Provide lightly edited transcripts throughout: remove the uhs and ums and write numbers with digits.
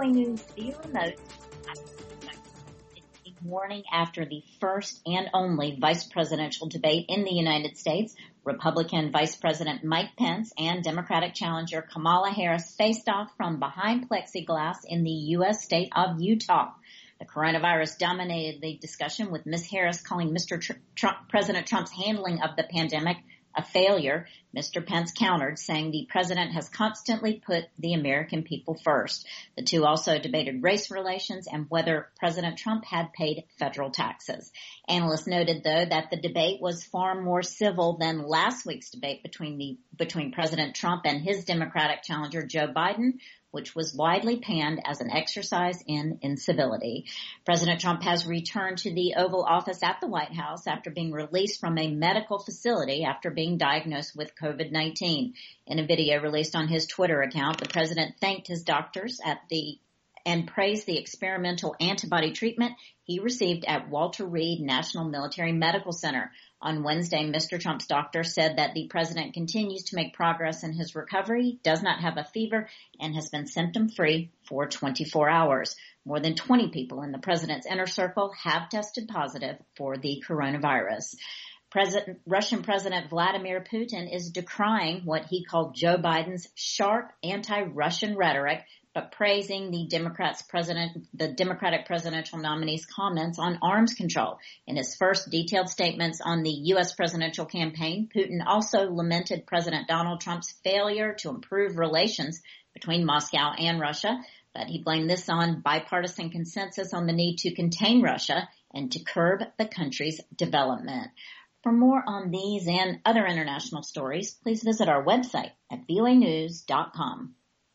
VOA News via remote morning after the first and only vice presidential debate in the United States. Republican Vice President Mike Pence and Democratic challenger Kamala Harris faced off from behind plexiglass in the U.S. state of Utah. The coronavirus dominated the discussion, with Ms. Harris calling President Trump's handling of the pandemic a failure. Mr. Pence countered, saying the president has constantly put the American people first. The two also debated race relations and whether President Trump had paid federal taxes. Analysts noted, though, that the debate was far more civil than last week's debate between President Trump and his Democratic challenger Joe Biden, which was widely panned as an exercise in incivility. President Trump has returned to the Oval Office at the White House after being released from a medical facility after being diagnosed with COVID-19. In a video released on his Twitter account, the president thanked his doctors and praised the experimental antibody treatment he received at Walter Reed National Military Medical Center. On Wednesday, Mr. Trump's doctor said that the president continues to make progress in his recovery, does not have a fever, and has been symptom-free for 24 hours. More than 20 people in the president's inner circle have tested positive for the coronavirus. Russian President Vladimir Putin is decrying what he called Joe Biden's sharp anti-Russian rhetoric, but praising the Democratic presidential nominee's comments on arms control. In his first detailed statements on the U.S. presidential campaign, Putin also lamented President Donald Trump's failure to improve relations between Moscow and Russia, but he blamed this on bipartisan consensus on the need to contain Russia and to curb the country's development. For more on these and other international stories, please visit our website at voanews.com.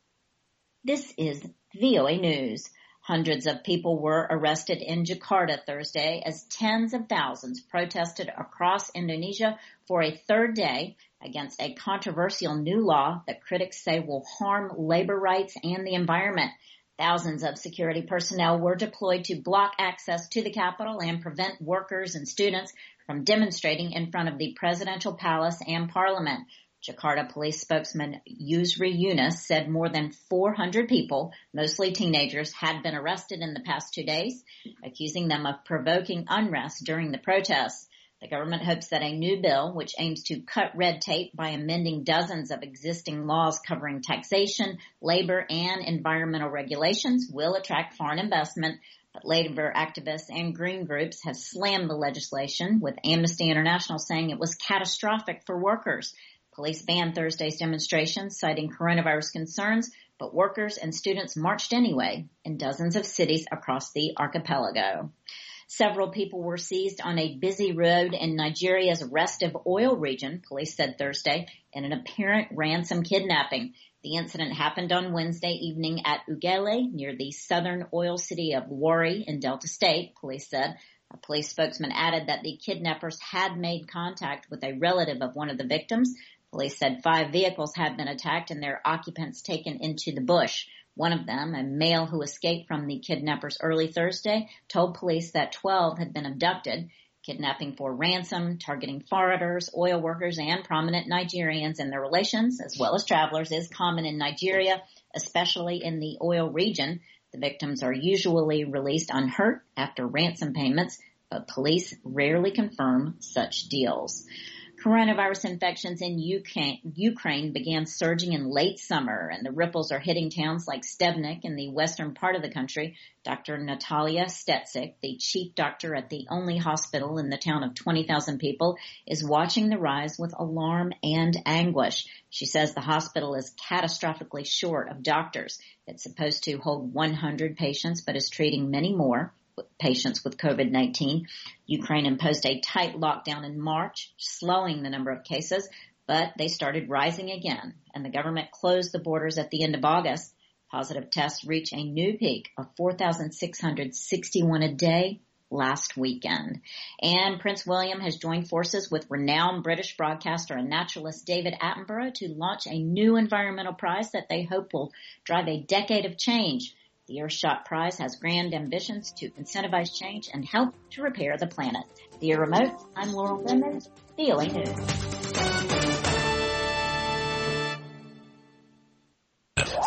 This is VOA News. Hundreds of people were arrested in Jakarta Thursday as tens of thousands protested across Indonesia for a third day against a controversial new law that critics say will harm labor rights and the environment. Thousands of security personnel were deployed to block access to the capital and prevent workers and students from demonstrating in front of the presidential palace and parliament. Jakarta police spokesman Yusri Yunus said more than 400 people, mostly teenagers, had been arrested in the past 2 days, accusing them of provoking unrest during the protests. The government hopes that a new bill, which aims to cut red tape by amending dozens of existing laws covering taxation, labor, and environmental regulations, will attract foreign investment. But labor activists and green groups have slammed the legislation, with Amnesty International saying it was catastrophic for workers. Police banned Thursday's demonstration, citing coronavirus concerns, but workers and students marched anyway in dozens of cities across the archipelago. Several people were seized on a busy road in Nigeria's Restive Oil region, police said Thursday, in an apparent ransom kidnapping. The incident happened on Wednesday evening at Ugele, near the southern oil city of Warri in Delta State, police said. A police spokesman added that the kidnappers had made contact with a relative of one of the victims. Police said 5 vehicles had been attacked and their occupants taken into the bush. One of them, a male who escaped from the kidnappers early Thursday, told police that 12 had been abducted. Kidnapping for ransom, targeting foreigners, oil workers, and prominent Nigerians and their relations, as well as travelers, is common in Nigeria, especially in the oil region. The victims are usually released unhurt after ransom payments, but police rarely confirm such deals. Coronavirus infections in Ukraine began surging in late summer, and the ripples are hitting towns like Stebnik in the western part of the country. Dr. Natalia Stetsik, the chief doctor at the only hospital in the town of 20,000 people, is watching the rise with alarm and anguish. She says the hospital is catastrophically short of doctors. It's supposed to hold 100 patients, but is treating many more patients with COVID-19. Ukraine imposed a tight lockdown in March, slowing the number of cases, but they started rising again, and the government closed the borders at the end of August. Positive tests reached a new peak of 4,661 a day last weekend. And Prince William has joined forces with renowned British broadcaster and naturalist David Attenborough to launch a new environmental prize that they hope will drive a decade of change. The Earthshot Prize has grand ambitions to incentivize change and help to repair the planet. Via remote, I'm Laurel Gomez, VOA News.